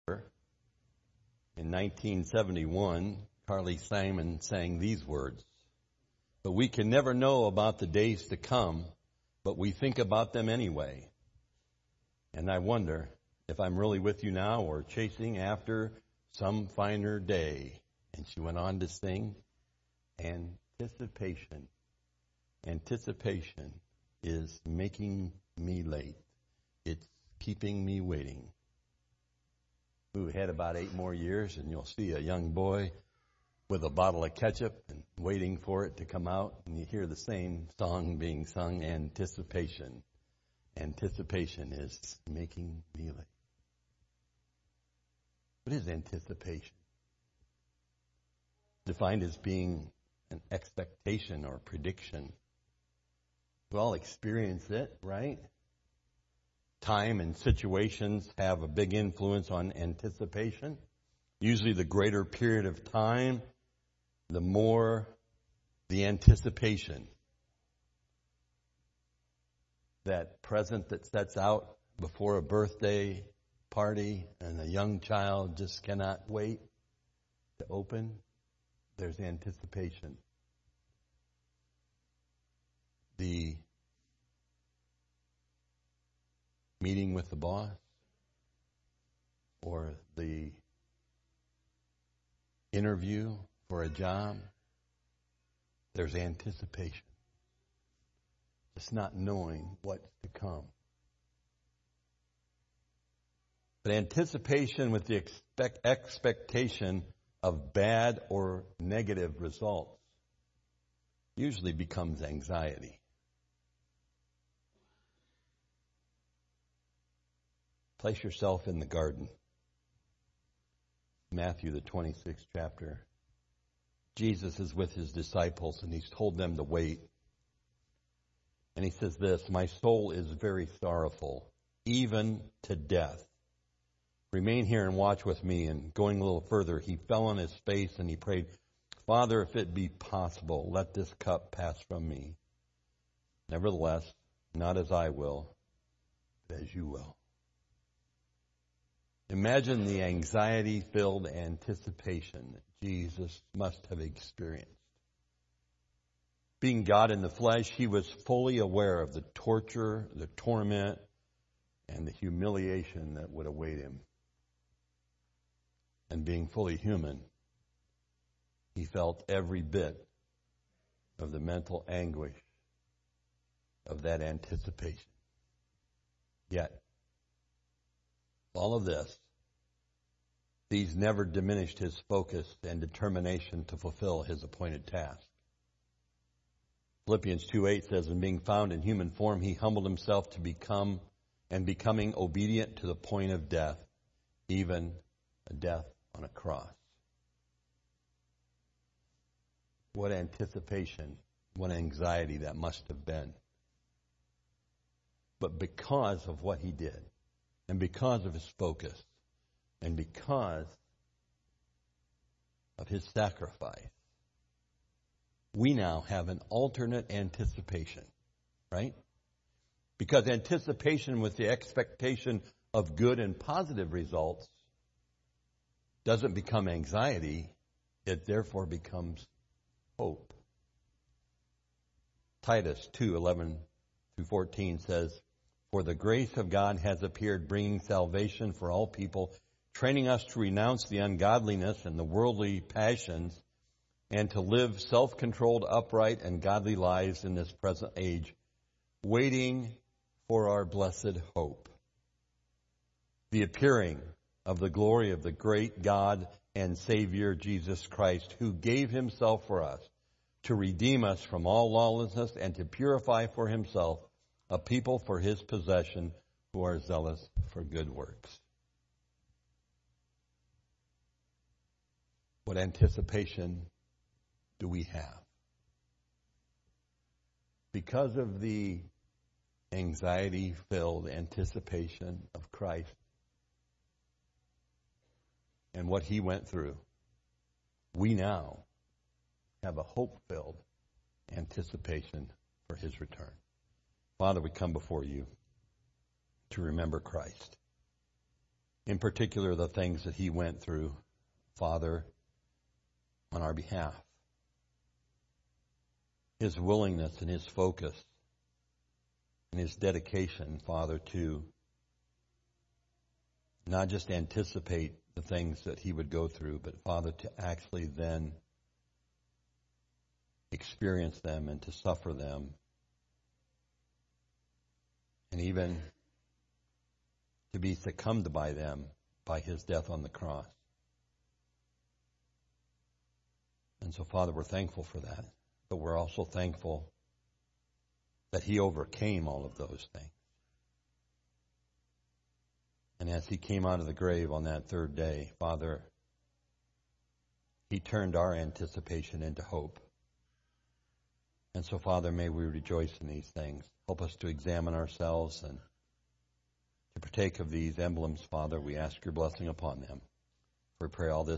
In 1971, Carly Simon sang these words, "But we can never know about the days to come, but we think about them anyway. And I wonder if I'm really with you now or chasing after some finer day." And she went on to sing, "Anticipation. Anticipation is making me late. It's keeping me waiting." Move ahead about 8 more years and you'll see a young boy with a bottle of ketchup and waiting for it to come out, and you hear the same song being sung, "Anticipation. Anticipation is making me late." What is anticipation? Defined as being an expectation or prediction. We all experience it, right? Time and situations have a big influence on anticipation. Usually the greater period of time, the more the anticipation. That present that sets out before a birthday party and a young child just cannot wait to open, there's anticipation. The meeting with the boss or the interview for a job, there's anticipation. It's not knowing what's to come. But anticipation with the expectation of bad or negative results usually becomes anxiety. Place yourself in the garden. Matthew, the 26th chapter. Jesus is with his disciples and he's told them to wait. And he says this, "My soul is very sorrowful, even to death. Remain here and watch with me." And going a little further, he fell on his face and he prayed, "Father, if it be possible, let this cup pass from me. Nevertheless, not as I will, but as you will." Imagine the anxiety-filled anticipation that Jesus must have experienced. Being God in the flesh, he was fully aware of the torture, the torment, and the humiliation that would await him. And being fully human, he felt every bit of the mental anguish of that anticipation. Yet, all of this, these never diminished his focus and determination to fulfill his appointed task. Philippians 2:8 says, "And being found in human form, he humbled himself to becoming obedient to the point of death, even a death on a cross." What anticipation, what anxiety that must have been. But because of what he did, and because of his focus, and because of his sacrifice, we now have an alternate anticipation, right? Because anticipation with the expectation of good and positive results doesn't become anxiety, it therefore becomes hope. Titus 2:11-14 says, "For the grace of God has appeared, bringing salvation for all people, training us to renounce the ungodliness and the worldly passions, and to live self-controlled, upright, and godly lives in this present age, waiting for our blessed hope, the appearing of the glory of the great God and Savior Jesus Christ, who gave himself for us to redeem us from all lawlessness and to purify for himself a people for his possession who are zealous for good works." What anticipation do we have? Because of the anxiety-filled anticipation of Christ and what he went through, we now have a hope-filled anticipation for his return. Father, we come before you to remember Christ. In particular, the things that he went through, Father, on our behalf. His willingness and his focus and his dedication, Father, to not just anticipate the things that he would go through, but, Father, to actually then experience them and to suffer them. And even to be succumbed by them by his death on the cross. And so, Father, we're thankful for that. But we're also thankful that he overcame all of those things. And as he came out of the grave on that third day, Father, he turned our anticipation into hope. And so, Father, may we rejoice in these things. Help us to examine ourselves and to partake of these emblems, Father. We ask your blessing upon them. We pray all this